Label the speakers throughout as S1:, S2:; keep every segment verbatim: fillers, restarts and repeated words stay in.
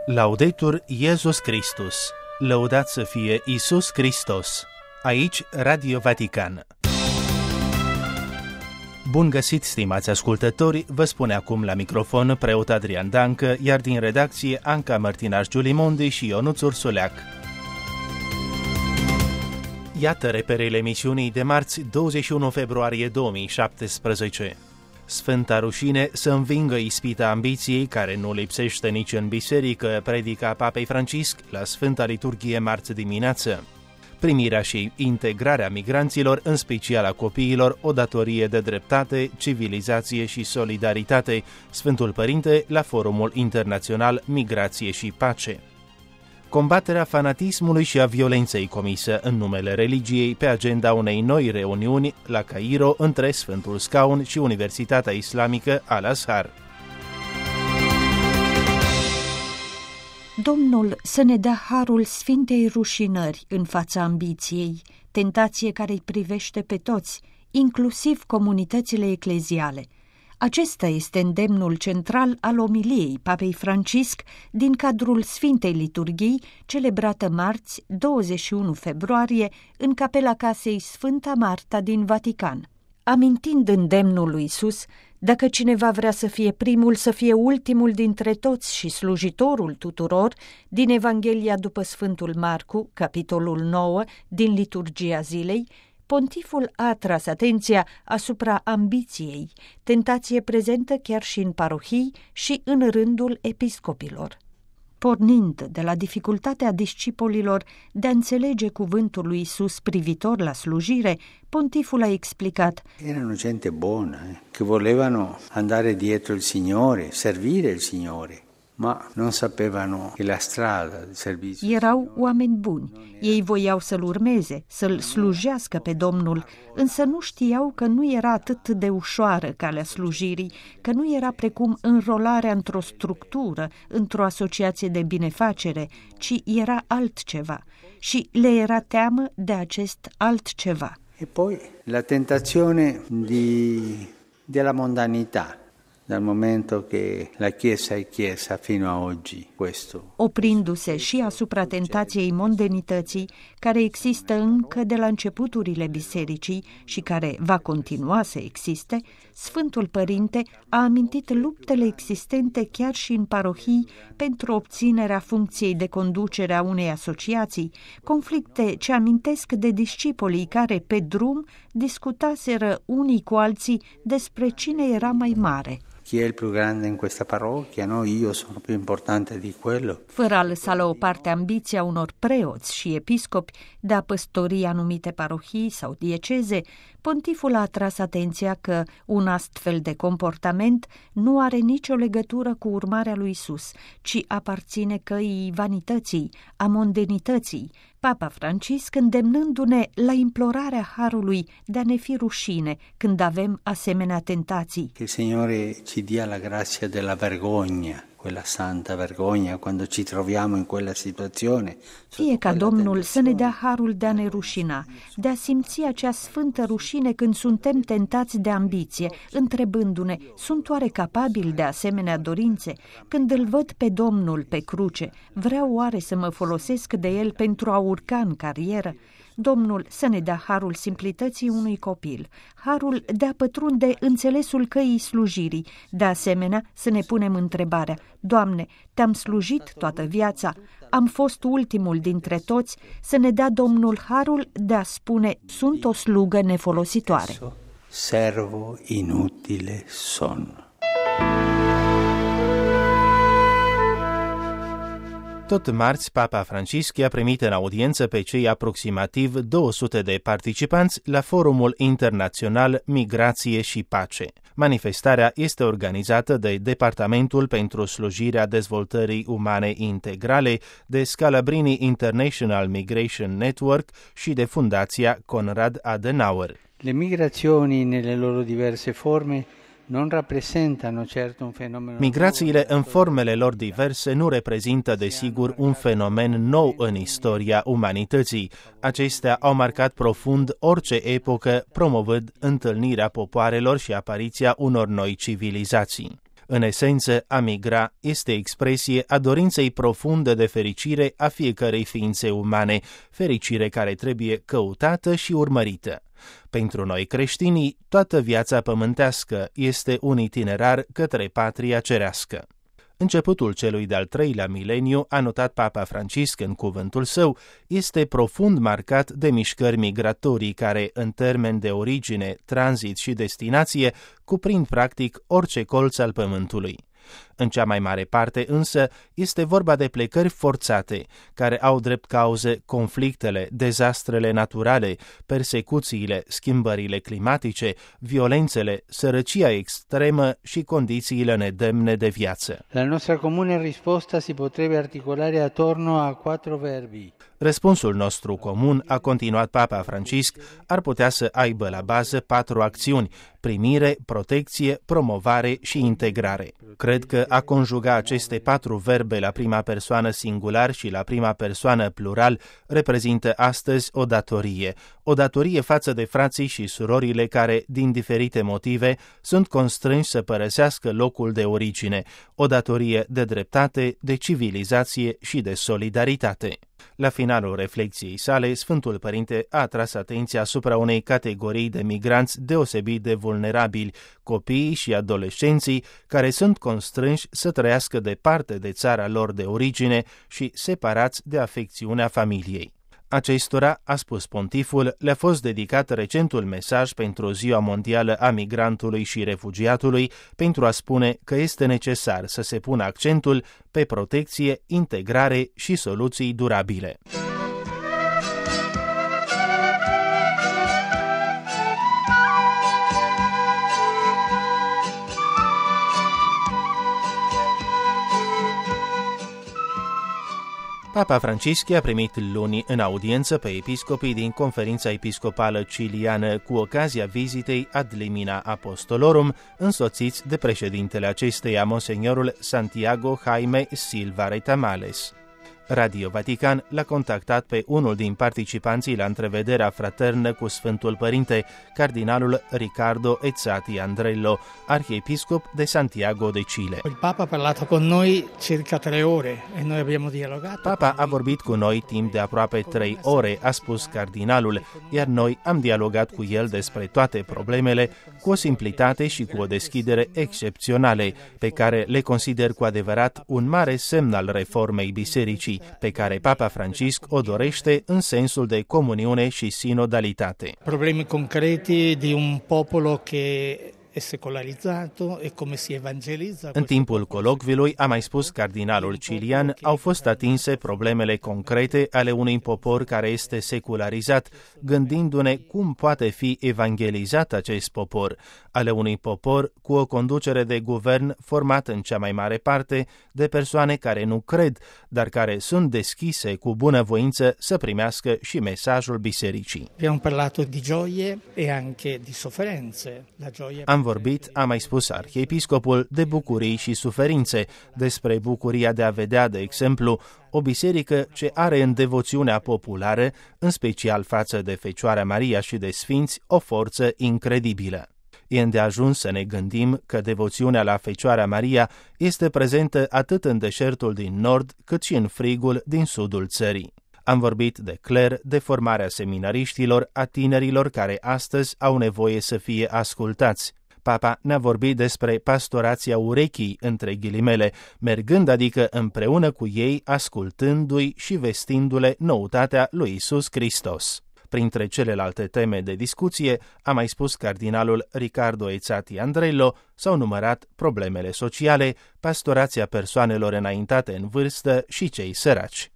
S1: Laudetur Iesus Christus, lăudat să fie Iisus Hristos. Aici Radio Vatican. Bun găsit, stimați ascultători, vă spune acum la microfon preot Adrian Dancă, iar din redacție Anca Mărtinaș Giulimondi și Ionuț Ursuleac. Iată reperele emisiunii de marți, douăzeci și unu februarie două mii șaptesprezece. Sfânta rușine să învingă ispita ambiției care nu lipsește nici în biserică, predica Papei Francisc la Sfânta Liturghie marți dimineață. Primirea și integrarea migranților, în special a copiilor, o datorie de dreptate, civilizație și solidaritate, Sfântul Părinte la Forumul Internațional Migrație și Pace. Combaterea fanatismului și a violenței comise în numele religiei pe agenda unei noi reuniuni la Cairo între Sfântul Scaun și Universitatea Islamică Al-Azhar.
S2: Domnul să ne dea harul sfintei rușinări în fața ambiției, tentație care îi privește pe toți, inclusiv comunitățile ecleziale. Acesta este îndemnul central al omiliei Papei Francisc din cadrul Sfintei Liturghii, celebrată marți, douăzeci și unu februarie, în capela casei Sfânta Marta din Vatican. Amintind îndemnul lui Iisus, dacă cineva vrea să fie primul, să fie ultimul dintre toți și slujitorul tuturor, din Evanghelia după Sfântul Marcu, capitolul nouă, din Liturgia zilei, Pontiful a atras atenția asupra ambiției, tentație prezentă chiar și în parohii și în rândul episcopilor. Pornind de la dificultatea discipolilor de a înțelege cuvântul lui Iisus privitor la slujire, Pontiful a explicat:
S3: Erano gente buona, eh, che volevano andare dietro il Signore, servire il Signore. Ma non sapevano che la strada del servizio.
S2: Erau oameni buni. Ei voiau să-L urmeze, să-L slujească pe Domnul, însă nu știau că nu era atât de ușoară calea slujirii, că nu era precum înrolarea într-o structură, într-o asociație de binefacere, ci era altceva. Și le era teamă de acest altceva.
S3: E poi la tentazione di della mondanità. Dal momento che la Chiesa è Chiesa fino a oggi, questo.
S2: Oprindu-se și asupra tentației mondenității, care există încă de la începuturile bisericii și care va continua să existe, Sfântul Părinte a amintit luptele existente chiar și în parohii pentru obținerea funcției de conducere a unei asociații, conflicte ce amintesc de discipolii care, pe drum, discutaseră unii cu alții despre cine era mai mare.
S3: Chi è il più grande in questa parrocchia? No, io sono più importante di quello.
S2: Fără a lăsa la o parte ambiția unor preoți și episcopi de a păstori anumite parohii sau dieceze, Pontiful a atras atenția că un astfel de comportament nu are nicio legătură cu urmarea lui Iisus, ci aparține căii vanității, a mondenității, Papa Francisc îndemnându-ne la implorarea harului de a ne fi rușine când avem asemenea tentații.
S3: Che il Signore ci dia la grazia della vergogna, quella santa vergogna, quando ci troviamo in quella situazione.
S2: Fie ca Domnul să ne dea harul de a ne rușina, de a simți acea sfântă rușine când suntem tentați de ambiție, întrebându-ne, sunt oare capabili de asemenea dorințe? Când îl văd pe Domnul pe cruce, vreau oare să mă folosesc de el pentru a urca în carieră? Domnul să ne dea harul simplității unui copil, harul de a pătrunde înțelesul căii slujirii, de asemenea să ne punem întrebarea: Doamne, Te-am slujit toată viața, am fost ultimul dintre toți, să ne dea Domnul harul de a spune: sunt o slugă nefolositoare.
S3: Servo inutile son.
S1: Tot marți, Papa Francisc a primit în audiență pe cei aproximativ două sute de participanți la Forumul Internațional Migrație și Pace. Manifestarea este organizată de Departamentul pentru Slujirea Dezvoltării Umane Integrale, de Scalabrini International Migration Network și de Fundația Konrad Adenauer.
S3: Le migrazioni nelle loro diverse forme non rappresentano certo un fenomeno.
S1: Migrațiile în formele lor diverse nu reprezintă, desigur, un fenomen nou în istoria umanității. Acestea au marcat profund orice epocă, promovând întâlnirea popoarelor și apariția unor noi civilizații. În esență, a migra este expresie a dorinței profunde de fericire a fiecărei ființe umane, fericire care trebuie căutată și urmărită. Pentru noi creștinii, toată viața pământească este un itinerar către patria cerească. Începutul celui de-al treilea mileniu, a notat Papa Francisc în cuvântul său, este profund marcat de mișcări migratorii care, în termeni de origine, tranzit și destinație, cuprind practic orice colț al pământului. În cea mai mare parte, însă, este vorba de plecări forțate, care au drept cauze conflictele, dezastrele naturale, persecuțiile, schimbările climatice, violențele, sărăcia extremă și condițiile nedemne de viață.
S3: La nostra comune risposta si potrebbe articolare attorno a quattro verbi.
S1: Răspunsul nostru comun, a continuat Papa Francisc, ar putea să aibă la bază patru acțiuni: primire, protecție, promovare și integrare. Cred că a conjuga aceste patru verbe la prima persoană singular și la prima persoană plural reprezintă astăzi o datorie. O datorie față de frații și surorile care, din diferite motive, sunt constrânși să părăsească locul de origine. O datorie de dreptate, de civilizație și de solidaritate. La finalul reflexiei sale, Sfântul Părinte a atras atenția asupra unei categorii de migranți deosebit de vulnerabili, copiii și adolescenții care sunt constrânși să trăiască departe de țara lor de origine și separați de afecțiunea familiei. Acestora, a spus pontiful, le-a fost dedicat recentul mesaj pentru Ziua Mondială a Migrantului și Refugiatului pentru a spune că este necesar să se pună accentul pe protecție, integrare și soluții durabile. Papa Francisc a primit luni în audiență pe episcopii din Conferința Episcopală Ciliană cu ocazia vizitei ad limina apostolorum, însoțiți de președintele acesteia, Monsignorul Santiago Jaime Silva Retamales. Radio Vatican l-a contactat pe unul din participanții la întrevederea fraternă cu Sfântul Părinte, cardinalul Riccardo Ezzati Andrello, arhiepiscop de Santiago de Chile.
S4: Il Papa ha parlato con noi circa tre ore e noi abbiamo dialogato.
S1: Papa a vorbit cu noi timp de aproape trei ore, a spus cardinalul, iar noi am dialogat cu el despre toate problemele cu o simplitate și cu o deschidere excepționale, pe care le consider cu adevărat un mare semn al reformei bisericii, pe care Papa Francisc o dorește în sensul de comuniune și sinodalitate.
S4: Problemi concreti di un popolo che è secolarizzato e come si evangelizza.
S1: În timpul colocviului, a mai spus cardinalul cilian, au fost atinse problemele concrete ale unui popor care este secularizat, gândindu-ne cum poate fi evangelizat acest popor, ale unui popor cu o conducere de guvern format în cea mai mare parte de persoane care nu cred, dar care sunt deschise cu bunăvoință să primească și mesajul bisericii.
S4: Abbiamo parlato di gioie e anche di sofferenze. La gioia
S1: Am vorbit, a mai spus arhiepiscopul, de bucurii și suferințe, despre bucuria de a vedea, de exemplu, o biserică ce are în devoțiunea populară, în special față de Fecioara Maria și de sfinți, o forță incredibilă. E îndeajuns să ne gândim că devoțiunea la Fecioara Maria este prezentă atât în deșertul din nord, cât și în frigul din sudul țării. Am vorbit de cler, de formarea seminariștilor, a tinerilor care astăzi au nevoie să fie ascultați. Papa ne-a vorbit despre pastorația urechii, între ghilimele, mergând adică împreună cu ei, ascultându-i și vestindu-le noutatea lui Iisus Hristos. Printre celelalte teme de discuție, a mai spus cardinalul Riccardo Ezzati Andrello, s-au numărat problemele sociale, pastorația persoanelor înaintate în vârstă și cei săraci.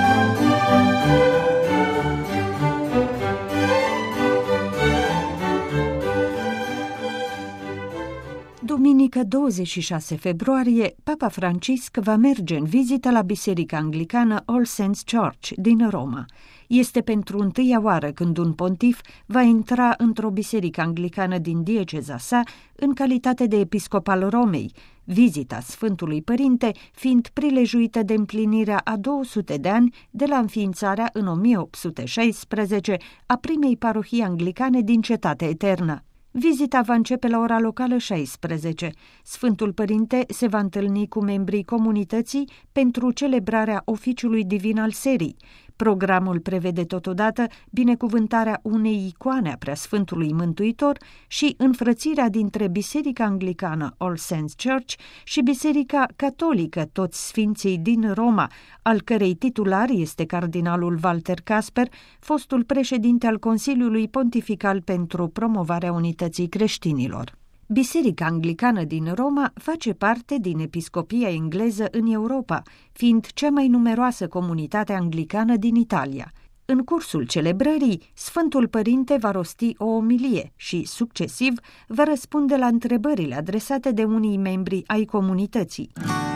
S2: Duminică douăzeci și șase februarie, Papa Francisc va merge în vizită la Biserica Anglicană All Saints Church din Roma. Este pentru întâia oară când un pontif va intra într-o biserică anglicană din dieceza sa în calitate de episcop al Romei, vizita Sfântului Părinte fiind prilejuită de împlinirea a două sute de ani de la înființarea în o mie opt sute șaisprezece a primei parohii anglicane din Cetatea Eternă. Vizita va începe la ora locală șaisprezece. Sfântul Părinte se va întâlni cu membrii comunității pentru celebrarea oficiului divin al serii. Programul prevede totodată binecuvântarea unei icoane a Preasfântului Mântuitor și înfrățirea dintre Biserica Anglicană All Saints Church și Biserica Catolică Toți Sfinții din Roma, al cărei titular este cardinalul Walter Casper, fostul președinte al Consiliului Pontifical pentru promovarea unității creștinilor. Biserica Anglicană din Roma face parte din episcopia engleză în Europa, fiind cea mai numeroasă comunitate anglicană din Italia. În cursul celebrării, Sfântul Părinte va rosti o omilie și, succesiv, va răspunde la întrebările adresate de unii membri ai comunității.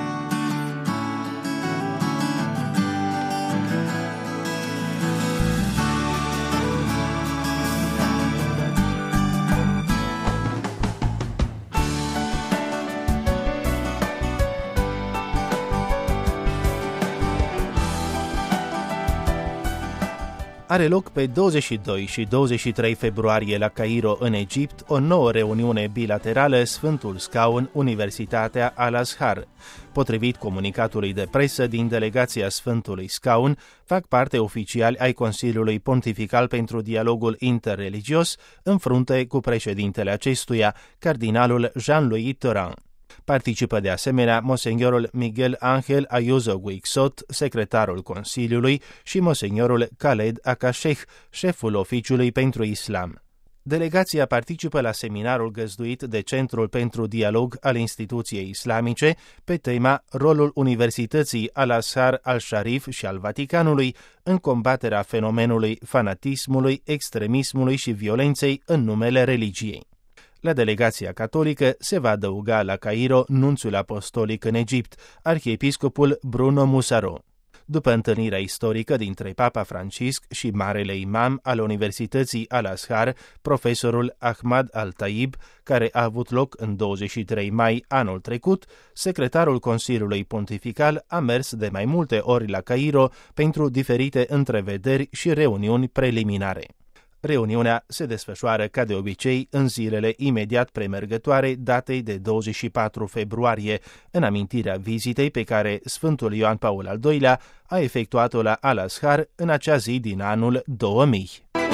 S1: Are loc pe douăzeci și doi și douăzeci și trei februarie la Cairo, în Egipt, o nouă reuniune bilaterală Sfântul Scaun, Universitatea Al-Azhar. Potrivit comunicatului de presă din delegația Sfântului Scaun, fac parte oficiali ai Consiliului Pontifical pentru Dialogul Interreligios, în frunte cu președintele acestuia, cardinalul Jean-Louis Tauran. Participă de asemenea Monseniorul Miguel Ángel Ayuso Guixot, secretarul Consiliului, și Monseniorul Khaled Akasheh, șeful Oficiului pentru Islam. Delegația participă la seminarul găzduit de Centrul pentru Dialog al Instituției Islamice pe tema Rolul Universității Al-Azhar al-Sharif și al Vaticanului în combaterea fenomenului fanatismului, extremismului și violenței în numele religiei. La delegația catolică se va adăuga la Cairo nunțul apostolic în Egipt, arhiepiscopul Bruno Musaro. După întâlnirea istorică dintre Papa Francisc și Marele Imam al Universității Al-Azhar, profesorul Ahmad Al-Taib, care a avut loc în douăzeci și trei mai anul trecut, secretarul Consiliului Pontifical a mers de mai multe ori la Cairo pentru diferite întrevederi și reuniuni preliminare. Reuniunea se desfășoară ca de obicei în zilele imediat premergătoare datei de douăzeci și patru februarie, în amintirea vizitei pe care Sfântul Ioan Paul al doilea a efectuat-o la Al-Azhar în acea zi din anul două mii.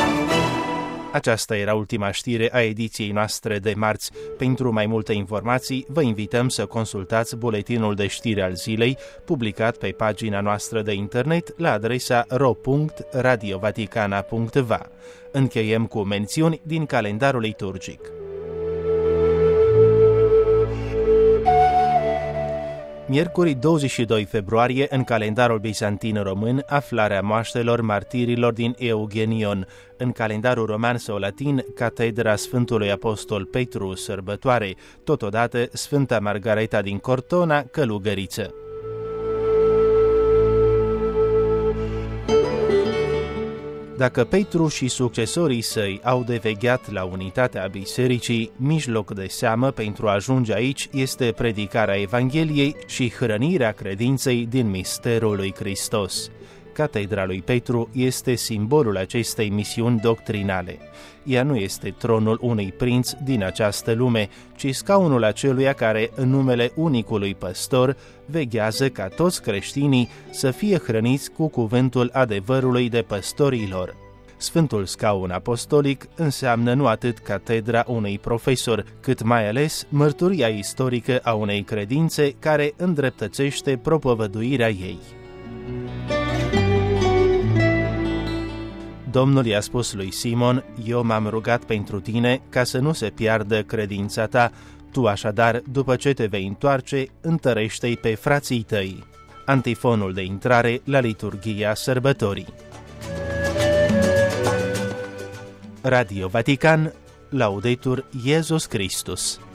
S1: Aceasta era ultima știre a ediției noastre de marți. Pentru mai multe informații, vă invităm să consultați buletinul de știri al zilei, publicat pe pagina noastră de internet la adresa ro punct radiovaticana punct va. Încheiem cu mențiuni din calendarul liturgic. Miercuri douăzeci și doi februarie, în calendarul bizantin român, aflarea moaștelor martirilor din Eugenion. În calendarul roman sau latin, Catedra Sfântului Apostol Petru, sărbătoare, totodată Sfânta Margareta din Cortona, călugăriță. Dacă Petru și succesorii săi au de vegheat la unitatea bisericii, mijloc de seamă pentru a ajunge aici este predicarea Evangheliei și hrănirea credinței din misterul lui Hristos. Catedra lui Petru este simbolul acestei misiuni doctrinale. Ea nu este tronul unui prinț din această lume, ci scaunul aceluia care, în numele unicului păstor, veghează ca toți creștinii să fie hrăniți cu cuvântul adevărului de păstorilor. Sfântul Scaun Apostolic înseamnă nu atât catedra unui profesor, cât mai ales mărturia istorică a unei credințe care îndreptățește propovăduirea ei. Domnul i-a spus lui Simon: eu m-am rugat pentru tine ca să nu se piardă credința ta, tu așadar, după ce te vei întoarce, întărește-i pe frații tăi. Antifonul de intrare la liturghia sărbătorii. Radio Vatican, Laudetur Iesus Christus.